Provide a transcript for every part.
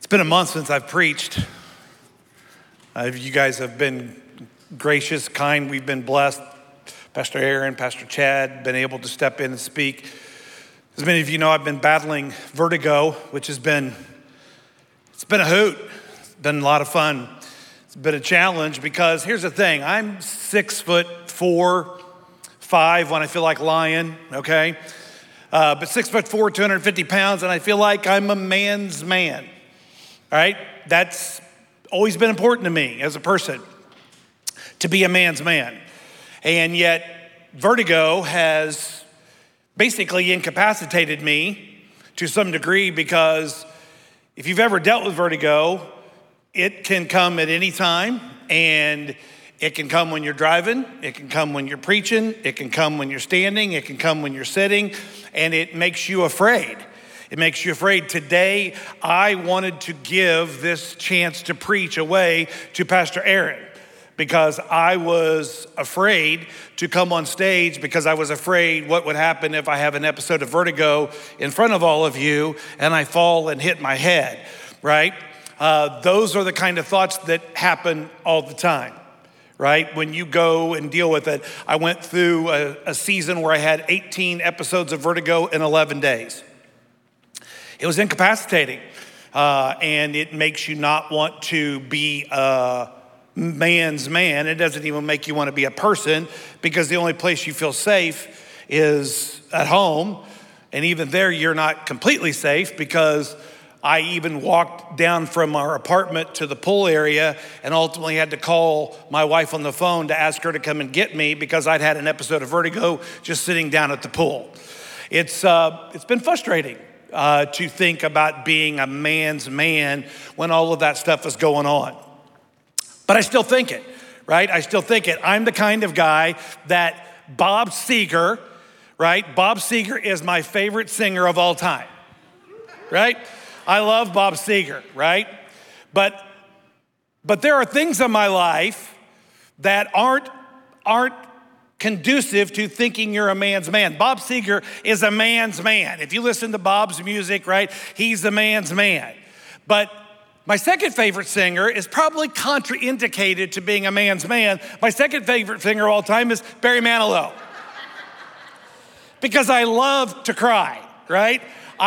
It's been a month since I've preached. You guys have been gracious, kind. We've been blessed. Pastor Aaron, Pastor Chad, been able to step in and speak. As many of you know, I've been battling vertigo, which it's been a hoot. It's been a lot of fun. It's been a challenge because here's the thing. I'm 6'4", 5 when I feel like lying, okay? But 6'4", 250 pounds, and I feel like I'm a man's man. All right, that's always been important to me as a person, to be a man's man. And yet, vertigo has basically incapacitated me to some degree because if you've ever dealt with vertigo, it can come at any time, and it can come when you're driving, it can come when you're preaching, it can come when you're standing, it can come when you're sitting, and it makes you afraid. It makes you afraid. Today, I wanted to give this chance to preach away to Pastor Aaron because I was afraid to come on stage because I was afraid what would happen if I have an episode of vertigo in front of all of you and I fall and hit my head, right? Those are the kind of thoughts that happen all the time, right? When you go and deal with it. I went through a season where I had 18 episodes of vertigo in 11 days. It was incapacitating, and it makes you not want to be a man's man. It doesn't even make you want to be a person because the only place you feel safe is at home, and even there you're not completely safe because I even walked down from our apartment to the pool area and ultimately had to call my wife on the phone to ask her to come and get me because I'd had an episode of vertigo just sitting down at the pool. It's been frustrating. To think about being a man's man when all of that stuff is going on. But I still think it, right? I still think it. I'm the kind of guy that Bob Seger, right? Bob Seger is my favorite singer of all time, right? I love Bob Seger, right? But there are things in my life that aren't conducive to thinking you're a man's man. Bob Seger is a man's man. If you listen to Bob's music, right, he's a man's man. But my second favorite singer is probably contraindicated to being a man's man. My second favorite singer of all time is Barry Manilow. Because I love to cry, right?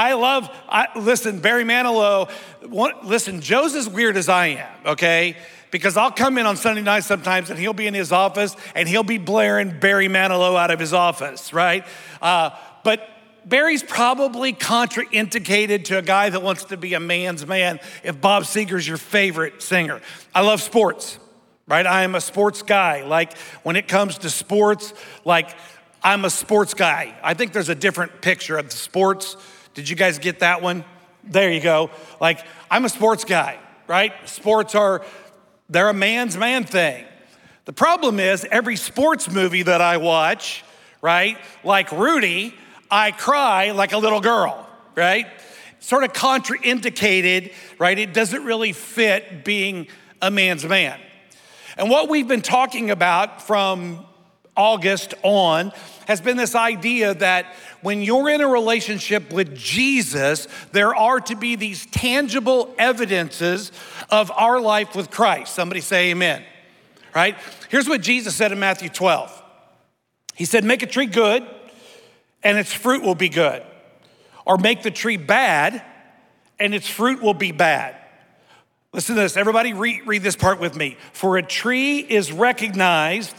Listen, Barry Manilow, listen, Joe's as weird as I am, okay? Because I'll come in on Sunday night sometimes and he'll be in his office and he'll be blaring Barry Manilow out of his office, right? But Barry's probably contraindicated to a guy that wants to be a man's man if Bob Seger's your favorite singer. I love sports, right? I am a sports guy. Like when it comes to sports, like I'm a sports guy. I think there's a different picture of the sports. Did you guys get that one? There you go. Like I'm a sports guy, right? They're a man's man thing. The problem is every sports movie that I watch, right, like Rudy, I cry like a little girl, right? Sort of contraindicated, right? It doesn't really fit being a man's man. And what we've been talking about from August on has been this idea that when you're in a relationship with Jesus, there are to be these tangible evidences of our life with Christ. Somebody say amen, right? Here's what Jesus said in Matthew 12. He said, make a tree good and its fruit will be good. Or make the tree bad and its fruit will be bad. Listen to this, everybody read this part with me. For a tree is recognized,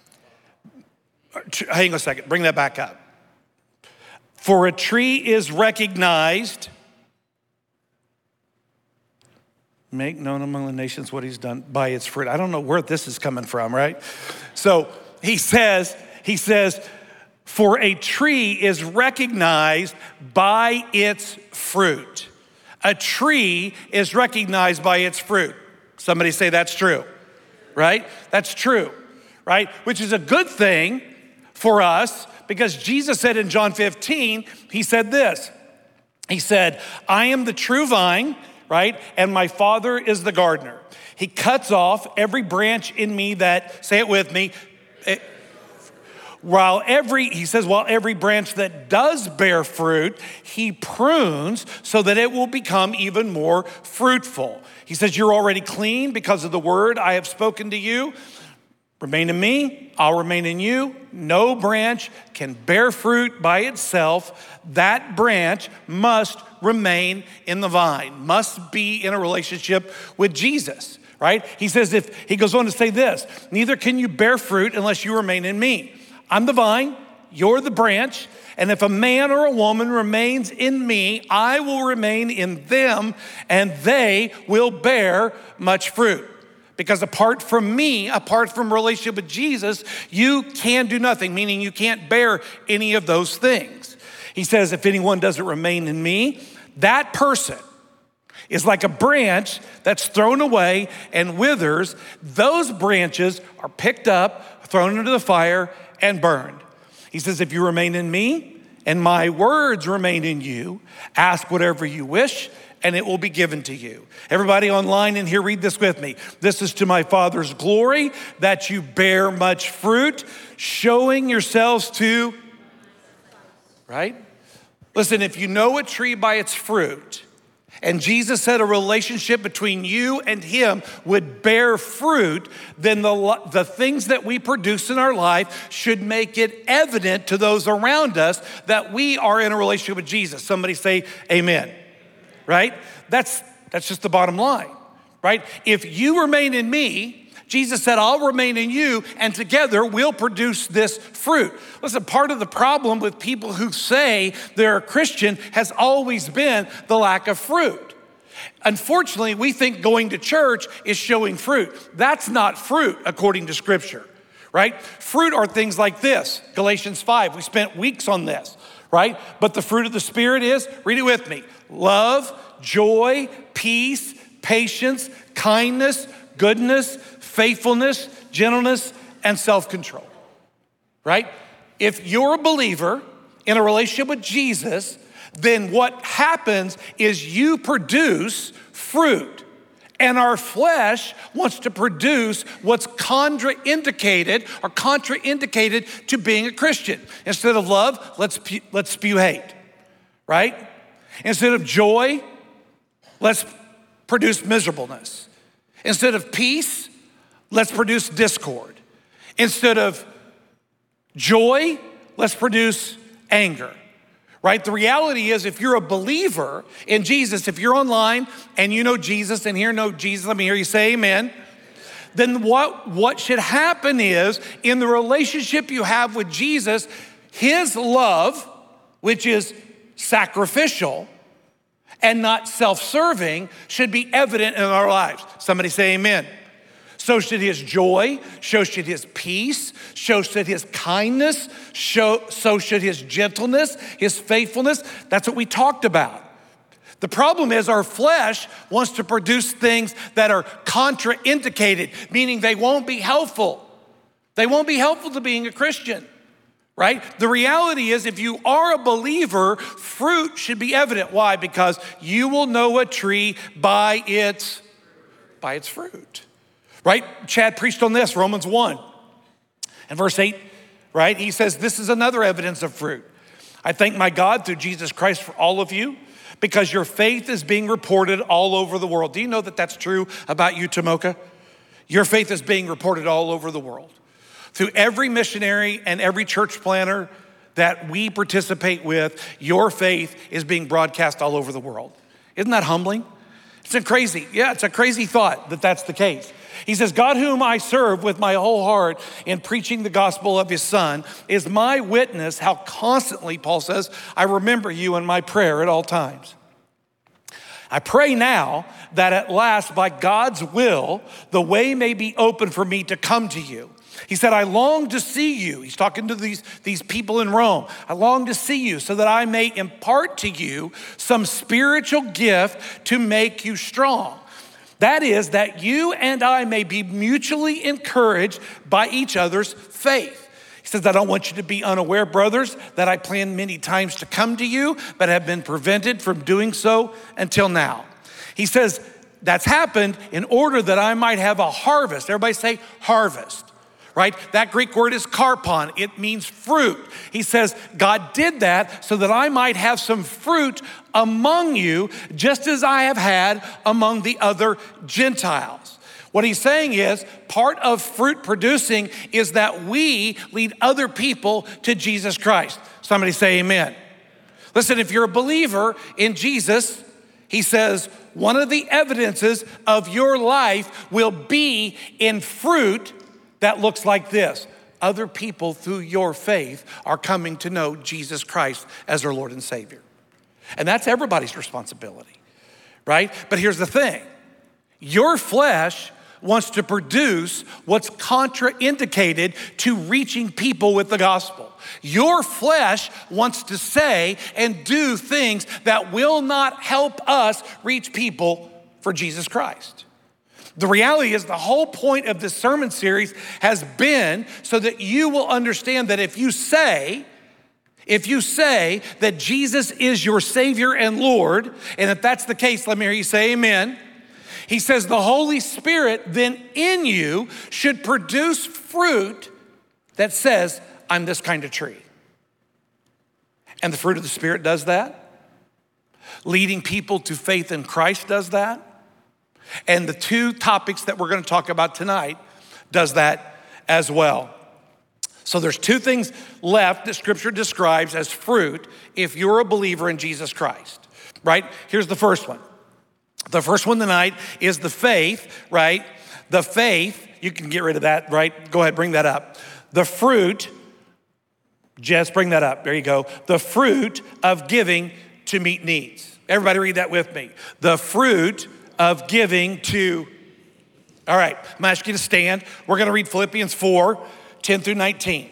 hang on a second, bring that back up. For a tree is recognized, make known among the nations what he's done by its fruit. I don't know where this is coming from, right? So he says, for a tree is recognized by its fruit. A tree is recognized by its fruit. Somebody say that's true, right? That's true, right? Which is a good thing for us because Jesus said in John 15, he said this. He said, I am the true vine, right? And my Father is the gardener. He cuts off every branch in me that, say it with me, While every branch that does bear fruit, he prunes so that it will become even more fruitful. He says, you're already clean because of the word I have spoken to you. Remain in me, I'll remain in you. No branch can bear fruit by itself. That branch must remain in the vine, must be in a relationship with Jesus, right? He goes on to say this, neither can you bear fruit unless you remain in me. I'm the vine, you're the branch, and if a man or a woman remains in me, I will remain in them, and they will bear much fruit. Because apart from me, apart from relationship with Jesus, you can do nothing, meaning you can't bear any of those things. He says, if anyone doesn't remain in me, that person is like a branch that's thrown away and withers. Those branches are picked up, thrown into the fire, and burned. He says, if you remain in me and my words remain in you, ask whatever you wish, and it will be given to you. Everybody online in here, read this with me. This is to my Father's glory, that you bear much fruit, showing yourselves to, right? Listen, if you know a tree by its fruit, and Jesus said a relationship between you and him would bear fruit, then the things that we produce in our life should make it evident to those around us that we are in a relationship with Jesus. Somebody say amen. Right? That's just the bottom line, right? If you remain in me, Jesus said, I'll remain in you, and together we'll produce this fruit. Listen, part of the problem with people who say they're a Christian has always been the lack of fruit. Unfortunately, we think going to church is showing fruit. That's not fruit according to Scripture, right? Fruit are things like this, Galatians 5. We spent weeks on this, right? But the fruit of the Spirit is, read it with me, love, joy, peace, patience, kindness, goodness, faithfulness, gentleness, and self-control, right? If you're a believer in a relationship with Jesus, then what happens is you produce fruit. And our flesh wants to produce what's contraindicated to being a Christian. Instead of love, let's spew hate, right? Instead of joy, let's produce miserableness. Instead of peace, let's produce discord. Instead of joy, let's produce anger. Right? The reality is, if you're a believer in Jesus, if you're online and you know Jesus and here know Jesus, let me hear you say amen. Then what should happen is, in the relationship you have with Jesus, his love, which is sacrificial and not self-serving, should be evident in our lives. Somebody say amen. So should his joy, so should his peace, so should his kindness, so should his gentleness, his faithfulness. That's what we talked about. The problem is our flesh wants to produce things that are contraindicated, meaning they won't be helpful. They won't be helpful to being a Christian, right? The reality is, if you are a believer, fruit should be evident. Why? Because you will know a tree by its fruit. Right? Chad preached on this, Romans 1 and verse 8, right? He says, this is another evidence of fruit. I thank my God through Jesus Christ for all of you, because your faith is being reported all over the world. Do you know that that's true about you, Tomoka? Your faith is being reported all over the world. Through every missionary and every church planner that we participate with, your faith is being broadcast all over the world. Isn't that humbling? It's a crazy thought that that's the case. He says, God whom I serve with my whole heart in preaching the gospel of his son is my witness how constantly, Paul says, I remember you in my prayer at all times. I pray now that at last, by God's will, the way may be open for me to come to you. He said, I long to see you. He's talking to these people in Rome. I long to see you so that I may impart to you some spiritual gift to make you strong. That is, that you and I may be mutually encouraged by each other's faith. He says, I don't want you to be unaware, brothers, that I planned many times to come to you, but have been prevented from doing so until now. He says, that's happened in order that I might have a harvest. Everybody say harvest, right? That Greek word is karpon. It means fruit. He says, God did that so that I might have some fruit among you, just as I have had among the other Gentiles. What he's saying is, part of fruit producing is that we lead other people to Jesus Christ. Somebody say amen. Listen, if you're a believer in Jesus, he says, one of the evidences of your life will be in fruit that looks like this. Other people through your faith are coming to know Jesus Christ as their Lord and Savior. And that's everybody's responsibility, right? But here's the thing. Your flesh wants to produce what's contraindicated to reaching people with the gospel. Your flesh wants to say and do things that will not help us reach people for Jesus Christ. The reality is the whole point of this sermon series has been so that you will understand that if you say that Jesus is your Savior and Lord, and if that's the case, let me hear you say amen. He says the Holy Spirit then in you should produce fruit that says, I'm this kind of tree. And the fruit of the Spirit does that. Leading people to faith in Christ does that. And the two topics that we're going to talk about tonight does that as well. So there's two things left that Scripture describes as fruit if you're a believer in Jesus Christ, right? Here's the first one. The first one tonight is the faith, right? The faith, you can get rid of that, right? Go ahead, bring that up. The fruit, Jess, bring that up. There you go. The fruit of giving to meet needs. Everybody read that with me. The fruit of giving to, all right, I'm gonna ask you to stand. We're gonna read Philippians 4, 10 through 19.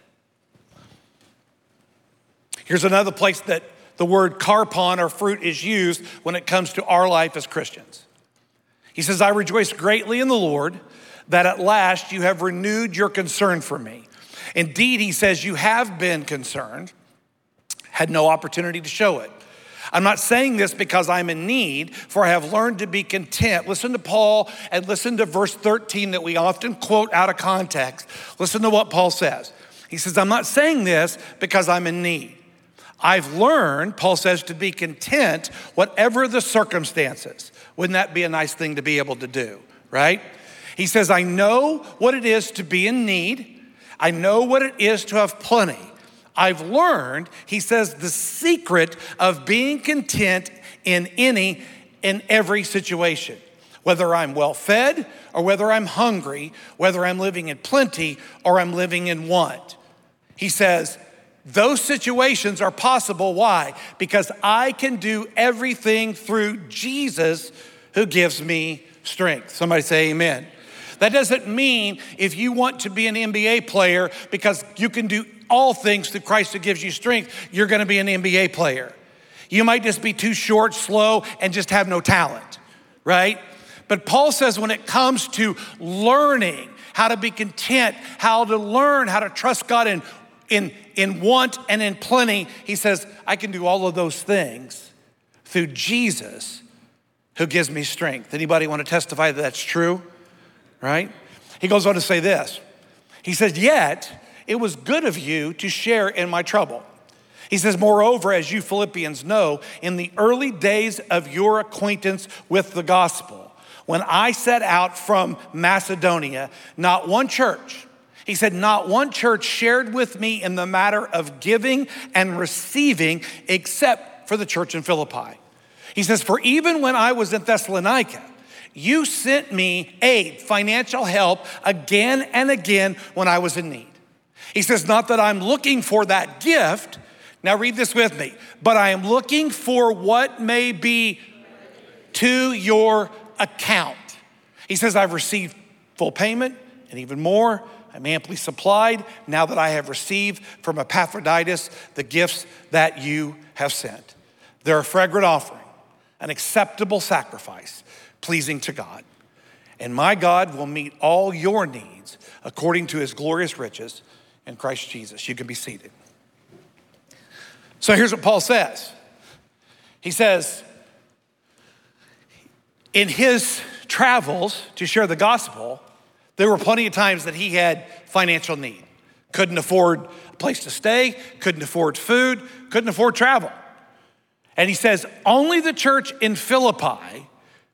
Here's another place that the word karpon or fruit is used when it comes to our life as Christians. He says, I rejoice greatly in the Lord that at last you have renewed your concern for me. Indeed, he says, you have been concerned, had no opportunity to show it. I'm not saying this because I'm in need, for I have learned to be content. Listen to Paul and listen to verse 13 that we often quote out of context. Listen to what Paul says. He says, I'm not saying this because I'm in need. I've learned, Paul says, to be content whatever the circumstances. Wouldn't that be a nice thing to be able to do, right? He says, I know what it is to be in need. I know what it is to have plenty. I've learned, he says, the secret of being content in any and every situation. Whether I'm well fed or whether I'm hungry, whether I'm living in plenty or I'm living in want. He says, those situations are possible. Why? Because I can do everything through Jesus who gives me strength. Somebody say amen. That doesn't mean if you want to be an NBA player because you can do all things through Christ who gives you strength, you're gonna be an NBA player. You might just be too short, slow, and just have no talent, right? But Paul says when it comes to learning how to be content, how to learn how to trust God in want and in plenty, he says, I can do all of those things through Jesus who gives me strength. Anybody want to testify that that's true? Right? He goes on to say this. He says, yet it was good of you to share in my trouble. He says, moreover, as you Philippians know, in the early days of your acquaintance with the gospel, when I set out from Macedonia, not one church, he said, not one church shared with me in the matter of giving and receiving except for the church in Philippi. He says, for even when I was in Thessalonica, you sent me aid, financial help again and again when I was in need. He says, not that I'm looking for that gift. Now read this with me. But I am looking for what may be to your account. He says, I've received full payment and even more. I'm amply supplied now that I have received from Epaphroditus the gifts that you have sent. They're a fragrant offering, an acceptable sacrifice, pleasing to God. And my God will meet all your needs according to his glorious riches in Christ Jesus. You can be seated. So here's what Paul says. He says, in his travels to share the gospel, There were plenty of times that he had financial need. Couldn't afford a place to stay, couldn't afford food, couldn't afford travel. And he says, only the church in Philippi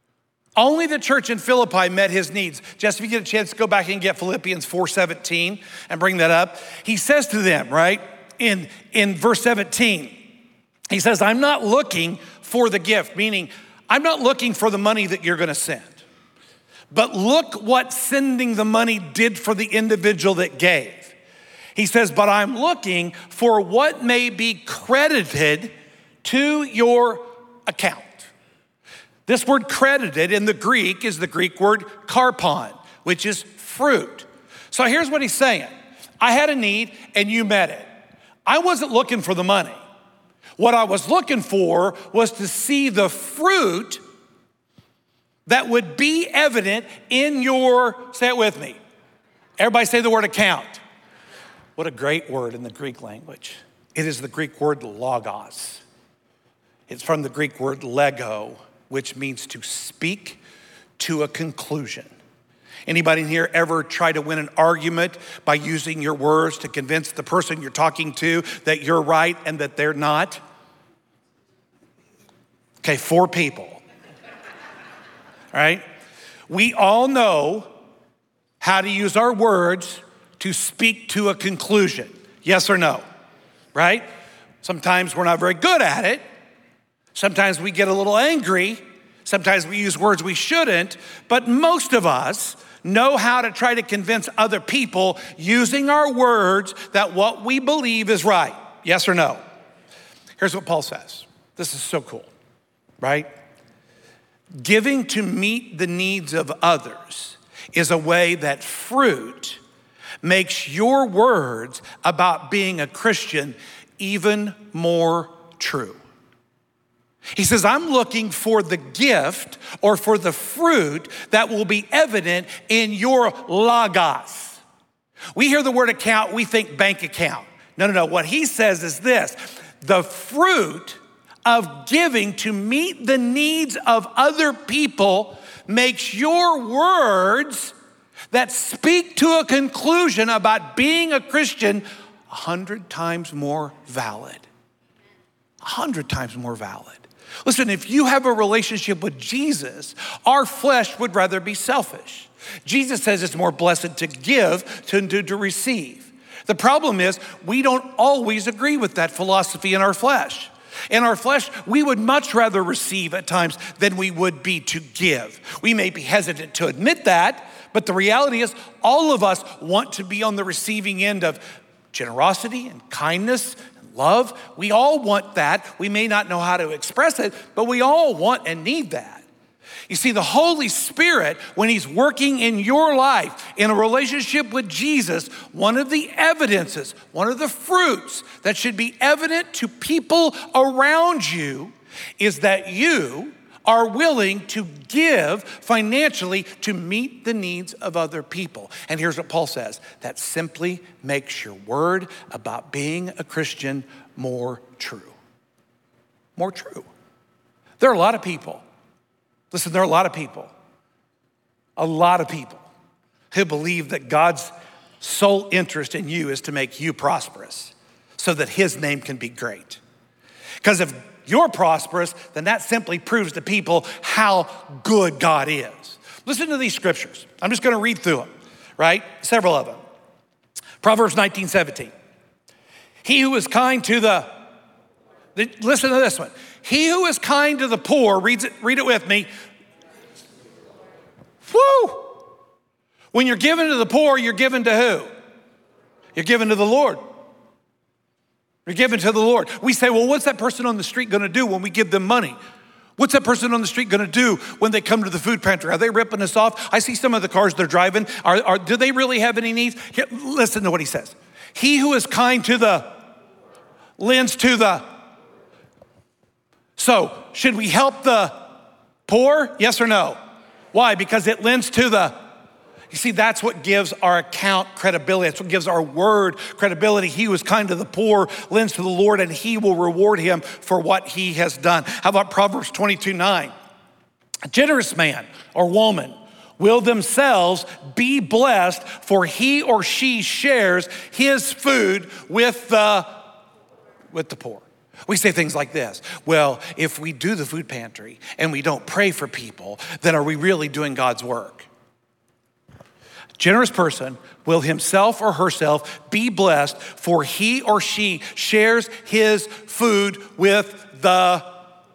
met his needs. Just if you get a chance to go back and get Philippians 4:17 and bring that up. He says to them, right, in verse 17, he says, I'm not looking for the gift, meaning I'm not looking for the money that you're gonna send. But look what sending the money did for the individual that gave. He says, but I'm looking for what may be credited to your account. This word credited in the Greek is the Greek word karpon, which is fruit. So here's what he's saying. I had a need and you met it. I wasn't looking for the money. What I was looking for was to see the fruit that would be evident in your, say it with me. Everybody say the word account. What a great word in the Greek language. It is the Greek word logos. It's from the Greek word lego, which means to speak to a conclusion. Anybody in here ever try to win an argument by using your words to convince the person you're talking to that you're right and that they're not? Okay, 4 people. All right? We all know how to use our words to speak to a conclusion. Yes or no? Right? Sometimes we're not very good at it. Sometimes we get a little angry. Sometimes we use words we shouldn't. But most of us know how to try to convince other people using our words that what we believe is right. Yes or no? Here's what Paul says. This is so cool, right? Giving to meet the needs of others is a way that fruit makes your words about being a Christian even more true. He says, I'm looking for the gift or for the fruit that will be evident in your logos. We hear the word account, we think bank account. No. What he says is this, the fruit of giving to meet the needs of other people makes your words that speak to a conclusion about being a Christian 100 times more valid. 100 times more valid. Listen, if you have a relationship with Jesus, our flesh would rather be selfish. Jesus says it's more blessed to give than to receive. The problem is we don't always agree with that philosophy in our flesh. In our flesh, we would much rather receive at times than we would be to give. We may be hesitant to admit that, but the reality is all of us want to be on the receiving end of generosity and kindness and love. We all want that. We may not know how to express it, but we all want and need that. You see, the Holy Spirit, when he's working in your life in a relationship with Jesus, one of the evidences, one of the fruits that should be evident to people around you is that you are willing to give financially to meet the needs of other people. And here's what Paul says, that simply makes your word about being a Christian more true. More true. There are a lot of people. Listen, there are a lot of people who believe that God's sole interest in you is to make you prosperous so that his name can be great. Because if you're prosperous, then that simply proves to people how good God is. Listen to these scriptures. I'm just gonna read through them, right? Several of them. Proverbs 19:17. He who is kind to listen to this one. He who is kind to the poor, read it with me. Woo! When you're giving to the poor, you're giving to who? You're giving to the Lord. You're giving to the Lord. We say, well, what's that person on the street gonna do when we give them money? What's that person on the street gonna do when they come to the food pantry? Are they ripping us off? I see some of the cars they're driving. Do they really have any needs? Here, listen to what he says. He who is kind to the, lends to the. So, should we help the poor? Yes or no? Why? Because it lends to the. You see, that's what gives our account credibility. That's what gives our word credibility. He who is kind to the poor lends to the Lord, and he will reward him for what he has done. How about Proverbs 22:9? A generous man or woman will themselves be blessed, for he or she shares his food with the poor. We say things like this: well, if we do the food pantry and we don't pray for people, then are we really doing God's work? A generous person will himself or herself be blessed, for he or she shares his food with the...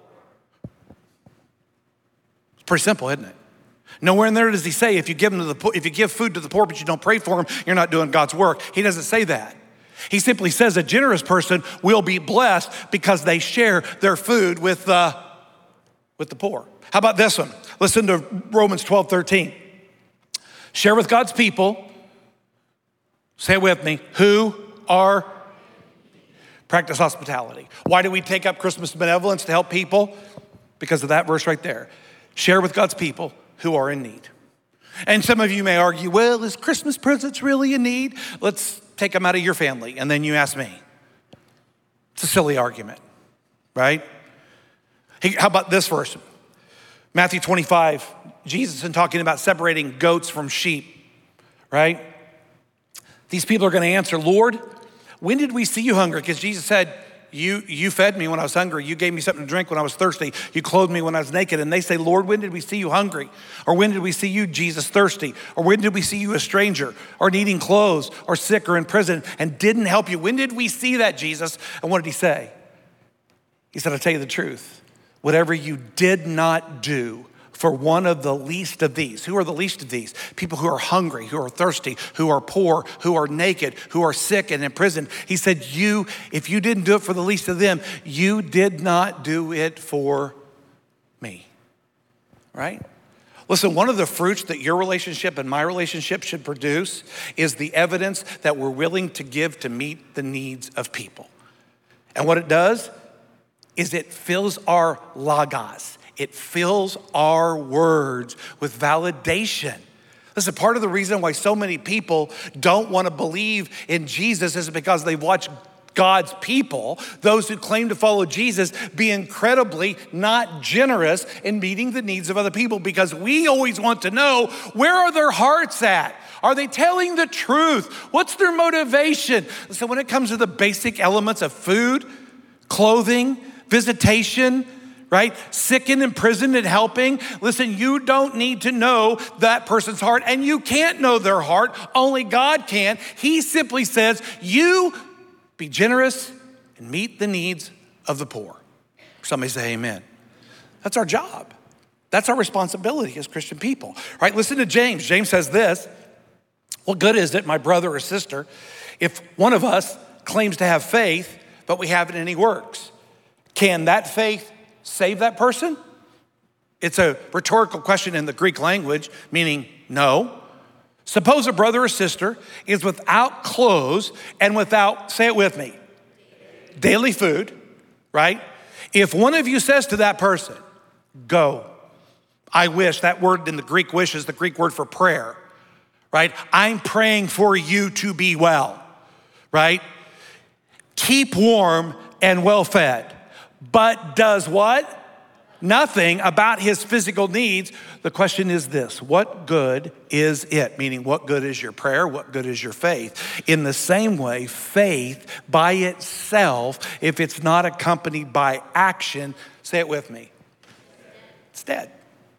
It's pretty simple, isn't it? Nowhere in there does he say if you give food to the poor but you don't pray for them, you're not doing God's work. He doesn't say that. He simply says a generous person will be blessed because they share their food with the poor. How about this one? Listen to Romans 12:13. Share with God's people, say it with me, who are... Practice hospitality. Why do we take up Christmas benevolence to help people? Because of that verse right there. Share with God's people who are in need. And some of you may argue, well, is Christmas presents really in need? Let's take them out of your family, and then you ask me. It's a silly argument, right? How about this verse? Matthew 25, Jesus in talking about separating goats from sheep, right? These people are gonna answer, Lord, when did we see you hungry? Because Jesus said, you fed me when I was hungry. You gave me something to drink when I was thirsty. You clothed me when I was naked. And they say, Lord, when did we see you hungry? Or when did we see you, Jesus, thirsty? Or when did we see you a stranger or needing clothes or sick or in prison and didn't help you? When did we see that, Jesus? And what did he say? He said, I'll tell you the truth. Whatever you did not do for one of the least of these. Who are the least of these? People who are hungry, who are thirsty, who are poor, who are naked, who are sick and in prison. He said, if you didn't do it for the least of them, you did not do it for me, right? Listen, one of the fruits that your relationship and my relationship should produce is the evidence that we're willing to give to meet the needs of people. And what it does is it fills our logos. It fills our words with validation. Listen, part of the reason why so many people don't want to believe in Jesus is because they've watched God's people, those who claim to follow Jesus, be incredibly not generous in meeting the needs of other people, because we always want to know, where are their hearts at? Are they telling the truth? What's their motivation? So when it comes to the basic elements of food, clothing, visitation, right? Sick and imprisoned and helping. Listen, you don't need to know that person's heart, and you can't know their heart. Only God can. He simply says, you be generous and meet the needs of the poor. Somebody say amen. That's our job. That's our responsibility as Christian people, right? Listen to James. James says this: what good is it, my brother or sister, if one of us claims to have faith, but we haven't any works? Can that faith save that person? It's a rhetorical question in the Greek language, meaning no. Suppose a brother or sister is without clothes and without, say it with me, daily food, right? If one of you says to that person, go, I wish, that word in the Greek, wish, is the Greek word for prayer, right? I'm praying for you to be well, right? Keep warm and well fed. But does what? Nothing about his physical needs. The question is this: what good is it? Meaning, what good is your prayer? What good is your faith? In the same way, faith by itself, if it's not accompanied by action, say it with me, it's dead.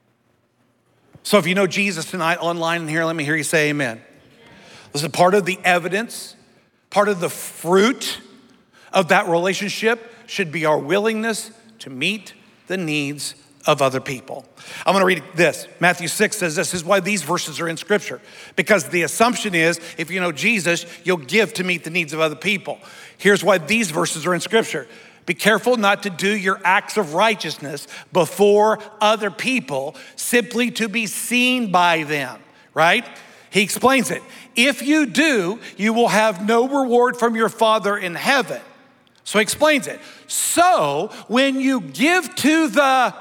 So if you know Jesus tonight online and here, let me hear you say amen. Listen, part of the evidence, part of the fruit of that relationship should be our willingness to meet the needs of other people. I'm gonna read this. Matthew 6 says this is why these verses are in scripture, because the assumption is if you know Jesus, you'll give to meet the needs of other people. Here's why these verses are in scripture. Be careful not to do your acts of righteousness before other people simply to be seen by them, right? He explains it. If you do, you will have no reward from your Father in heaven. So he explains it. So when you give to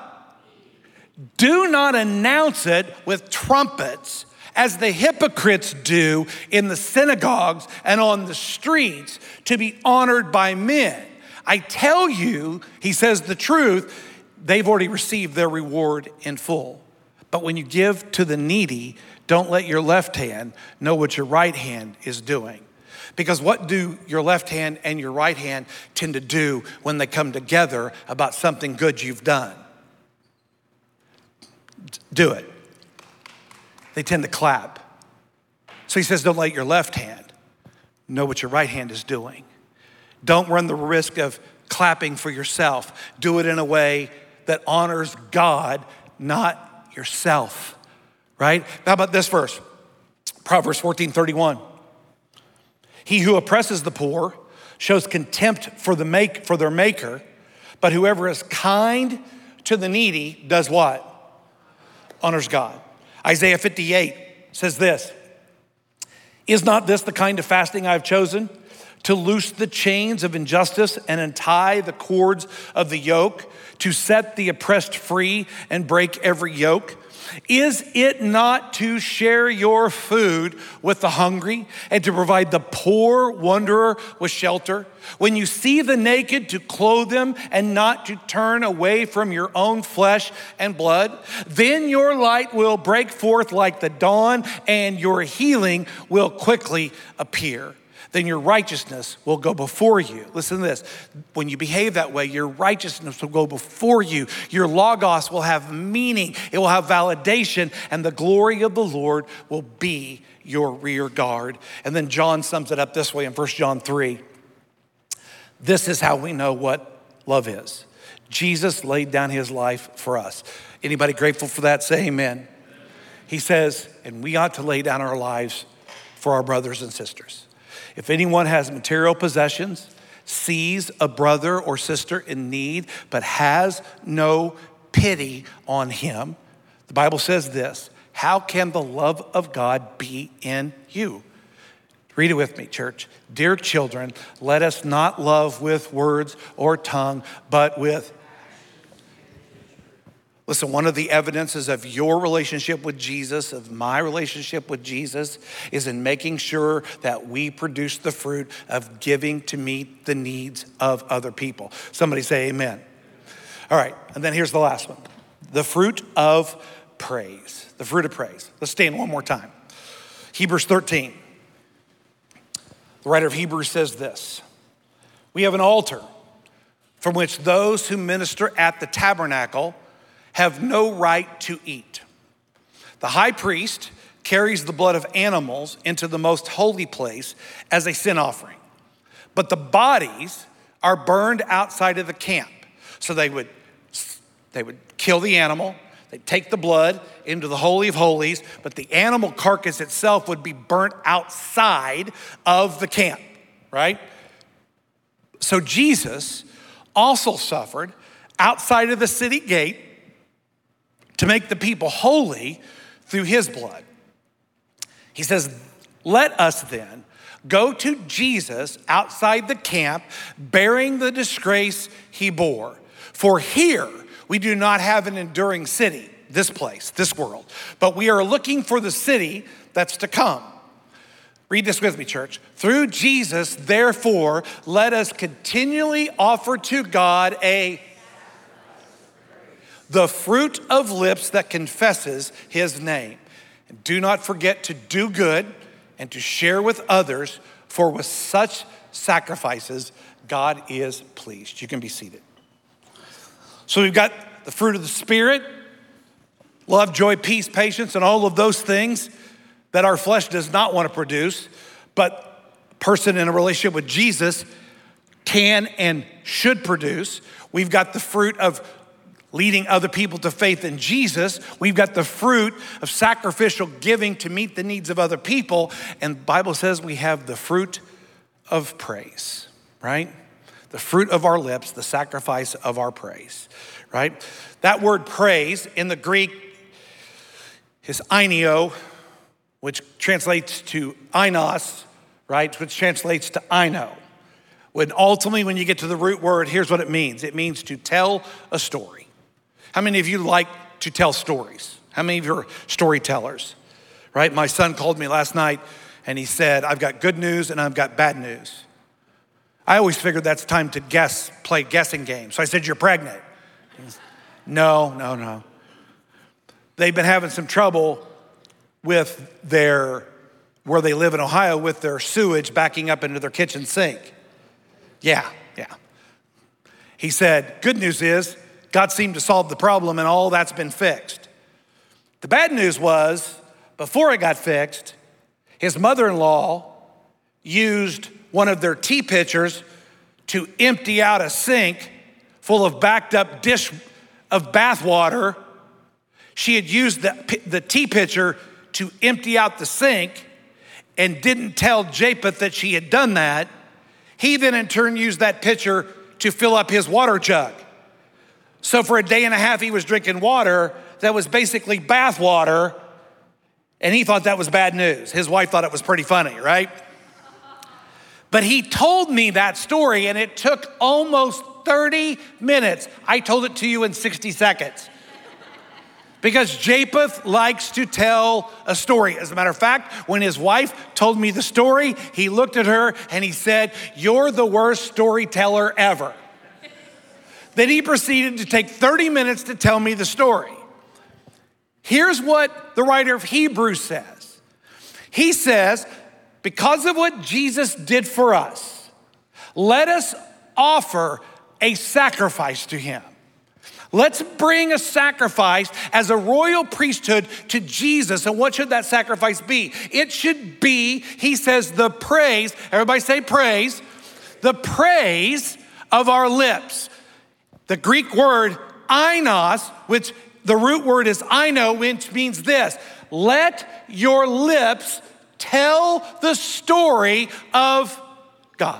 do not announce it with trumpets as the hypocrites do in the synagogues and on the streets to be honored by men. I tell you, he says the truth, they've already received their reward in full. But when you give to the needy, don't let your left hand know what your right hand is doing. Because what do your left hand and your right hand tend to do when they come together about something good you've done? Do it. They tend to clap. So he says, don't let your left hand know what your right hand is doing. Don't run the risk of clapping for yourself. Do it in a way that honors God, not yourself, right? How about this verse? Proverbs 14:31. He who oppresses the poor shows contempt for their maker, but whoever is kind to the needy does what? Honors God. Isaiah 58 says this, is not this the kind of fasting I've chosen? To loose the chains of injustice and untie the cords of the yoke, to set the oppressed free and break every yoke? Is it not to share your food with the hungry and to provide the poor wanderer with shelter? When you see the naked, to clothe them and not to turn away from your own flesh and blood? Then your light will break forth like the dawn and your healing will quickly appear. Then your righteousness will go before you. Listen to this. When you behave that way, your righteousness will go before you. Your logos will have meaning. It will have validation, and the glory of the Lord will be your rear guard. And then John sums it up this way in 1 John 3. This is how we know what love is. Jesus laid down his life for us. Anybody grateful for that? Say amen. He says, and we ought to lay down our lives for our brothers and sisters. If anyone has material possessions, sees a brother or sister in need, but has no pity on him, the Bible says this, how can the love of God be in you? Read it with me, church. Dear children, let us not love with words or tongue, but with. Listen, one of the evidences of your relationship with Jesus, of my relationship with Jesus, is in making sure that we produce the fruit of giving to meet the needs of other people. Somebody say amen. All right, and then here's the last one. The fruit of praise. The fruit of praise. Let's stand one more time. Hebrews 13. The writer of Hebrews says this, we have an altar from which those who minister at the tabernacle have no right to eat. The high priest carries the blood of animals into the most holy place as a sin offering. But the bodies are burned outside of the camp. So they would kill the animal, they'd take the blood into the Holy of Holies, but the animal carcass itself would be burnt outside of the camp, right? So Jesus also suffered outside of the city gate to make the people holy through his blood. He says, let us then go to Jesus outside the camp, bearing the disgrace he bore. For here we do not have an enduring city, this place, this world, but we are looking for the city that's to come. Read this with me, church. Through Jesus, therefore, let us continually offer to God the fruit of lips that confesses his name. And do not forget to do good and to share with others, for with such sacrifices, God is pleased. You can be seated. So we've got the fruit of the Spirit, love, joy, peace, patience, and all of those things that our flesh does not want to produce, but a person in a relationship with Jesus can and should produce. We've got the fruit of leading other people to faith in Jesus. We've got the fruit of sacrificial giving to meet the needs of other people. And the Bible says we have the fruit of praise, right? The fruit of our lips, the sacrifice of our praise, right? That word praise in the Greek is aineo, which translates to ainos, right? Which translates to I know. When ultimately, when you get to the root word, here's what it means. It means to tell a story. How many of you like to tell stories? How many of you are storytellers, right? My son called me last night and he said, I've got good news and I've got bad news. I always figured that's time to play guessing games. So I said, you're pregnant. No. they've been having some trouble with where they live in Ohio, with their sewage backing up into their kitchen sink. Yeah. He said, good news is God seemed to solve the problem and all that's been fixed. The bad news was, before it got fixed, his mother-in-law used one of their tea pitchers to empty out a sink full of backed up dish of bath water. She had used the tea pitcher to empty out the sink and didn't tell Japheth that she had done that. He then in turn used that pitcher to fill up his water jug. So for a day and a half, he was drinking water that was basically bath water, and he thought that was bad news. His wife thought it was pretty funny, right? But he told me that story, and it took almost 30 minutes. I told it to you in 60 seconds. Because Japheth likes to tell a story. As a matter of fact, when his wife told me the story, he looked at her and he said, "You're the worst storyteller ever." Then he proceeded to take 30 minutes to tell me the story. Here's what the writer of Hebrews says. He says, because of what Jesus did for us, let us offer a sacrifice to him. Let's bring a sacrifice as a royal priesthood to Jesus. And what should that sacrifice be? It should be, he says, the praise, everybody say praise, the praise of our lips. The Greek word ainos, which the root word is aino, which means this: let your lips tell the story of God.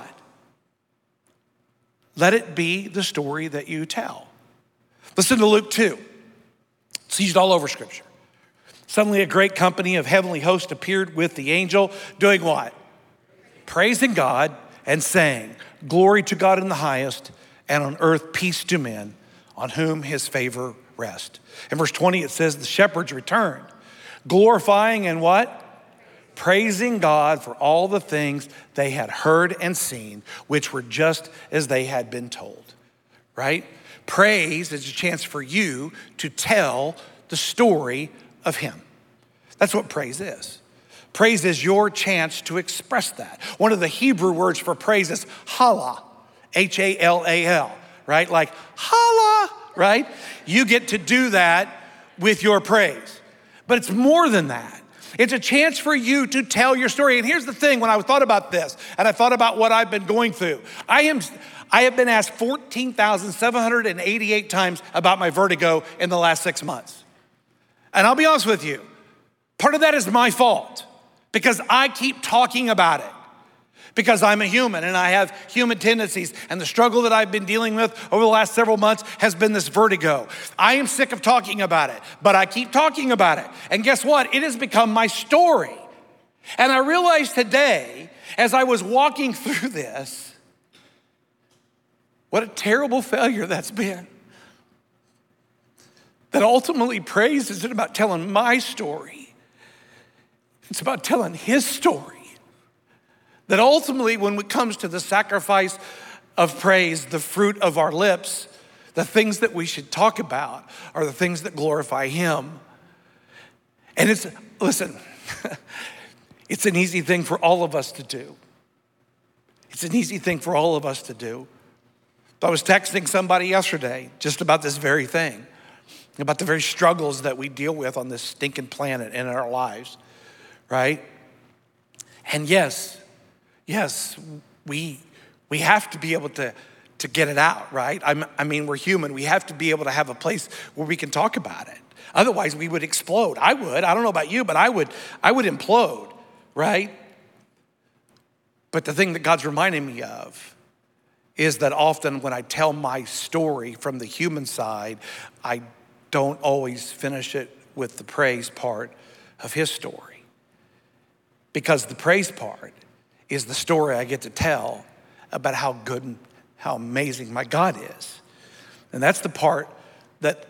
Let it be the story that you tell. Listen to Luke 2. It's used all over Scripture. Suddenly a great company of heavenly hosts appeared with the angel, doing what? Praising God and saying, glory to God in the highest, and on earth peace to men, on whom his favor rests. In verse 20 it says, the shepherds returned, glorifying and what? Praising God for all the things they had heard and seen, which were just as they had been told, right? Praise is a chance for you to tell the story of him. That's what praise is. Praise is your chance to express that. One of the Hebrew words for praise is hallel, H-A-L-A-L, right? Like hallel, right? You get to do that with your praise. But it's more than that. It's a chance for you to tell your story. And here's the thing, when I thought about this, and I thought about what I've been going through, I have been asked 14,788 times about my vertigo in the last 6 months. And I'll be honest with you, part of that is my fault because I keep talking about it because I'm a human and I have human tendencies, and the struggle that I've been dealing with over the last several months has been this vertigo. I am sick of talking about it, but I keep talking about it. And guess what? It has become my story. And I realized today, as I was walking through this, what a terrible failure that's been. That ultimately praise isn't about telling my story. It's about telling his story. That ultimately when it comes to the sacrifice of praise, the fruit of our lips, the things that we should talk about are the things that glorify him. And listen, it's an easy thing for all of us to do. It's an easy thing for all of us to do. I was texting somebody yesterday just about this very thing, about the very struggles that we deal with on this stinking planet and in our lives, right? And yes, we have to be able to get it out, right? I mean, we're human. We have to be able to have a place where we can talk about it. Otherwise, we would explode. I don't know about you, but I would implode, right? But the thing that God's reminding me of is that often when I tell my story from the human side, I don't always finish it with the praise part of his story. Because the praise part is the story I get to tell about how good and how amazing my God is. And that's the part that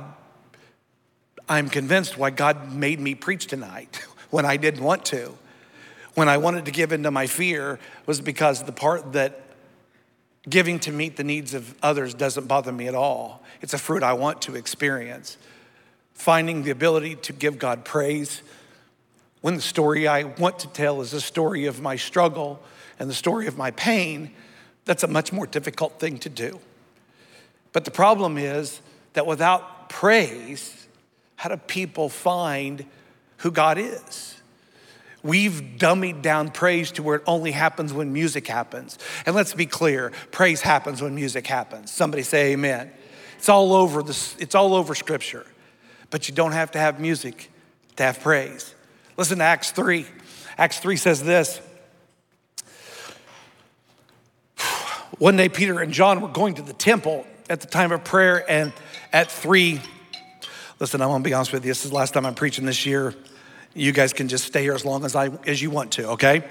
I'm convinced why God made me preach tonight when I didn't want to. When I wanted to give into my fear was because the part that giving to meet the needs of others doesn't bother me at all. It's a fruit I want to experience. finding the ability to give God praise when the story I want to tell is the story of my struggle and the story of my pain. That's a much more difficult thing to do. But the problem is that without praise, how do people find who God is? We've dummied down praise to where it only happens when music happens. And let's be clear, praise happens when music happens. Somebody say amen. It's all over Scripture. But you don't have to have music to have praise. Listen to Acts 3. Acts 3 says this. One day, Peter and John were going to the temple at the time of prayer, and at 3, listen, I'm gonna be honest with you, this is the last time I'm preaching this year. You guys can just stay here as long as you want to, okay?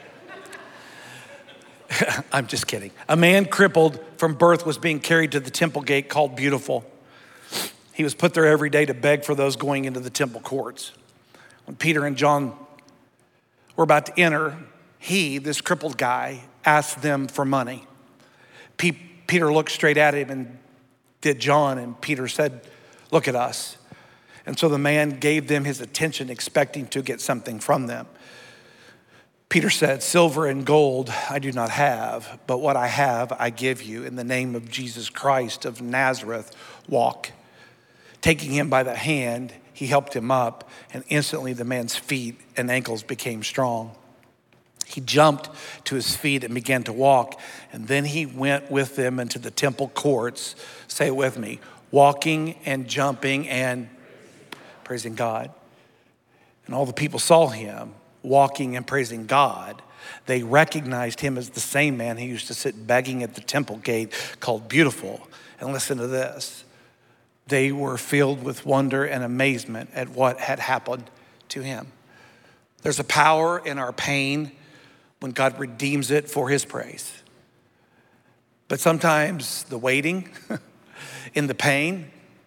I'm just kidding. A man crippled from birth was being carried to the temple gate called Beautiful. He was put there every day to beg for those going into the temple courts. When Peter and John were about to enter, this crippled guy, asked them for money. Peter looked straight at him and did John, and Peter said, "Look at us." And so the man gave them his attention, expecting to get something from them. Peter said, "Silver and gold I do not have, but what I have I give you. In the name of Jesus Christ of Nazareth, walk." Taking him by the hand, he helped him up, and instantly the man's feet and ankles became strong. He jumped to his feet and began to walk, and then he went with them into the temple courts. Say it with me, walking and jumping and praising God. And all the people saw him walking and praising God. They recognized him as the same man who used to sit begging at the temple gate called Beautiful. And listen to this. They were filled with wonder and amazement at what had happened to him. There's a power in our pain when God redeems it for his praise. But sometimes the waiting in the pain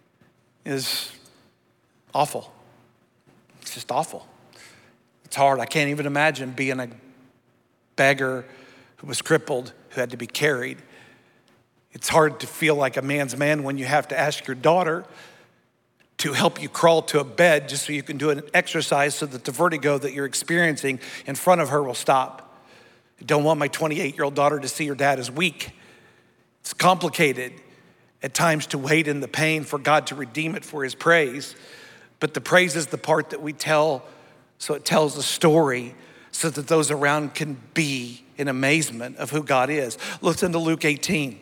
is awful. It's just awful. It's hard. I can't even imagine being a beggar who was crippled, who had to be carried. It's hard to feel like a man's man when you have to ask your daughter to help you crawl to a bed just so you can do an exercise so that the vertigo that you're experiencing in front of her will stop. I don't want my 28-year-old daughter to see her dad as weak. It's complicated at times to wait in the pain for God to redeem it for his praise. But the praise is the part that we tell, so it tells a story so that those around can be in amazement of who God is. Listen to Luke 18.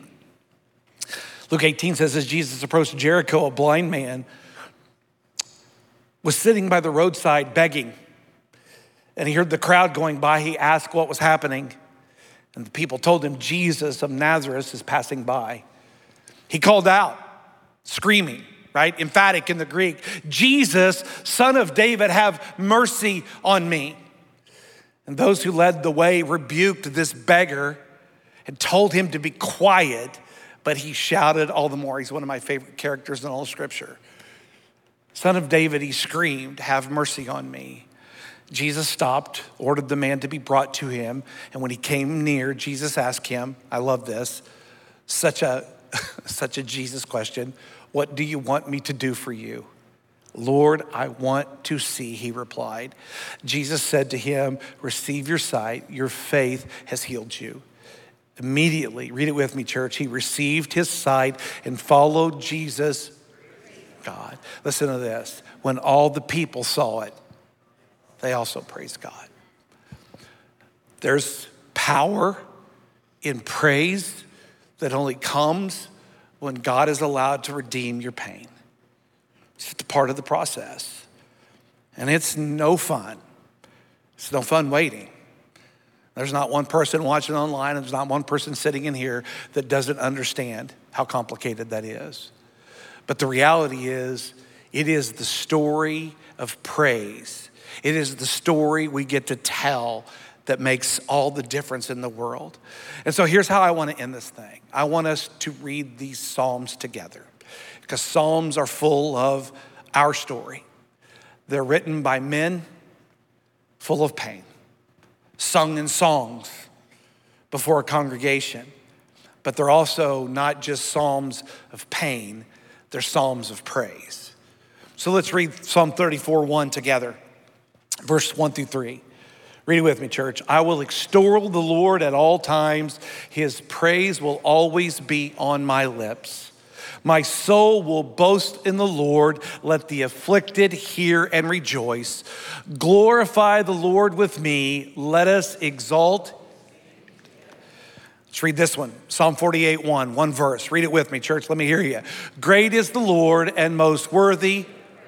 Luke 18 says, as Jesus approached Jericho, a blind man was sitting by the roadside begging. And he heard the crowd going by. He asked what was happening. And the people told him, Jesus of Nazareth is passing by. He called out, screaming, right? Emphatic in the Greek. Jesus, son of David, have mercy on me. And those who led the way rebuked this beggar and told him to be quiet, but he shouted all the more. He's one of my favorite characters in all of Scripture. Son of David, he screamed, have mercy on me. Jesus stopped, ordered the man to be brought to him. And when he came near, Jesus asked him, I love this, such a Jesus question. What do you want me to do for you? Lord, I want to see, he replied. Jesus said to him, receive your sight. Your faith has healed you. Immediately, read it with me, church. He received his sight and followed Jesus, God. Listen to this. When all the people saw it, they also praised God. There's power in praise that only comes when God is allowed to redeem your pain. It's just a part of the process. And it's no fun. It's no fun waiting. There's not one person watching online, and there's not one person sitting in here that doesn't understand how complicated that is. But the reality is, it is the story of praise. It is the story we get to tell that makes all the difference in the world. And so here's how I want to end this thing. I want us to read these Psalms together, because Psalms are full of our story. They're written by men full of pain, sung in songs before a congregation. But they're also not just Psalms of pain, they're Psalms of praise. So let's read Psalm 34:1 together, verse 1 through 3. Read it with me, church. I will extol the Lord at all times. His praise will always be on my lips. My soul will boast in the Lord. Let the afflicted hear and rejoice. Glorify the Lord with me. Let us exalt. Let's read this one. Psalm 48:1, one verse. Read it with me, church. Let me hear you. Great is the Lord and most worthy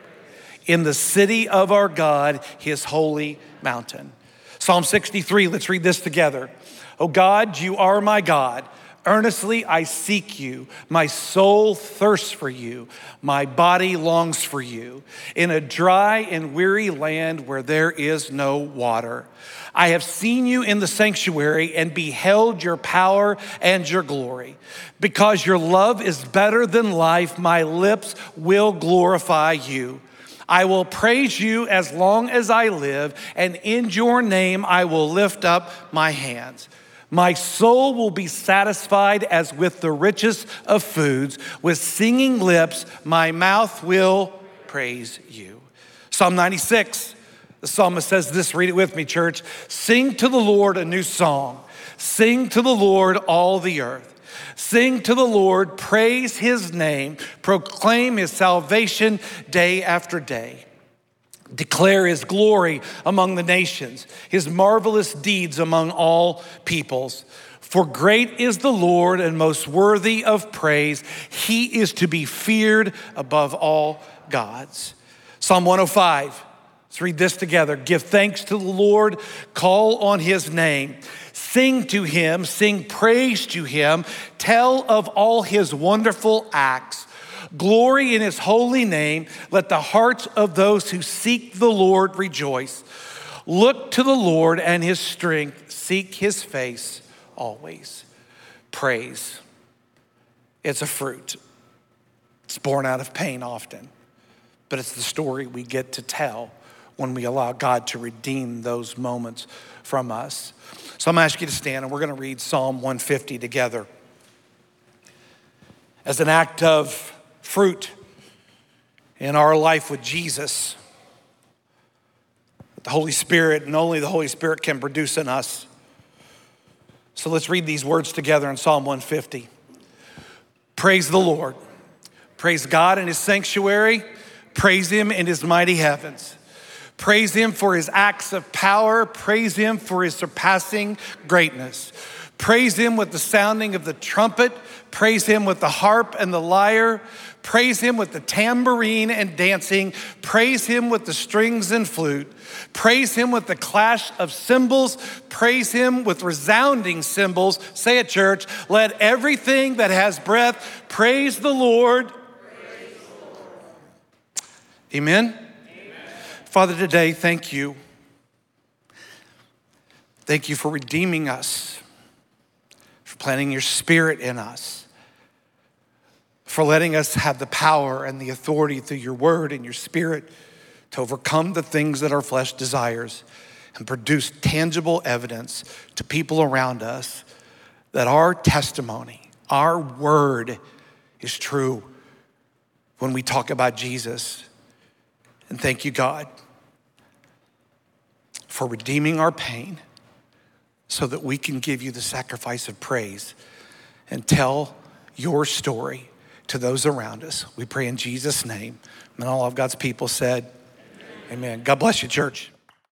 in the city of our God, his holy mountain. Psalm 63, let's read this together. Oh God, you are my God. Earnestly I seek you. My soul thirsts for you. My body longs for you in a dry and weary land where there is no water. I have seen you in the sanctuary and beheld your power and your glory. Because your love is better than life, my lips will glorify you. I will praise you as long as I live, and in your name I will lift up my hands. My soul will be satisfied as with the richest of foods. With singing lips, my mouth will praise you. Psalm 96, the psalmist says this, read it with me, church. Sing to the Lord a new song. Sing to the Lord all the earth. Sing to the Lord, praise his name, proclaim his salvation day after day. Declare his glory among the nations, his marvelous deeds among all peoples. For great is the Lord and most worthy of praise. He is to be feared above all gods. Psalm 105, let's read this together. Give thanks to the Lord, call on his name. Sing to him, sing praise to him, tell of all his wonderful acts. Glory in his holy name. Let the hearts of those who seek the Lord rejoice. Look to the Lord and his strength. Seek his face always. Praise. It's a fruit. It's born out of pain often, but it's the story we get to tell when we allow God to redeem those moments from us. So I'm gonna ask you to stand and we're gonna read Psalm 150 together. As an act of fruit in our life with Jesus, the Holy Spirit, and only the Holy Spirit can produce in us. So let's read these words together in Psalm 150. Praise the Lord. Praise God in his sanctuary. Praise him in his mighty heavens. Praise him for his acts of power. Praise him for his surpassing greatness. Praise him with the sounding of the trumpet. Praise him with the harp and the lyre. Praise him with the tambourine and dancing. Praise him with the strings and flute. Praise him with the clash of cymbals. Praise him with resounding cymbals. Say it, church. Let everything that has breath praise the Lord. Praise the Lord. Amen. Father, today, thank you. Thank you for redeeming us, for planting your spirit in us, for letting us have the power and the authority through your word and your spirit to overcome the things that our flesh desires and produce tangible evidence to people around us that our testimony, our word is true when we talk about Jesus. And thank you, God, for redeeming our pain so that we can give you the sacrifice of praise and tell your story to those around us. We pray in Jesus' name. And all of God's people said, amen. God bless you, church.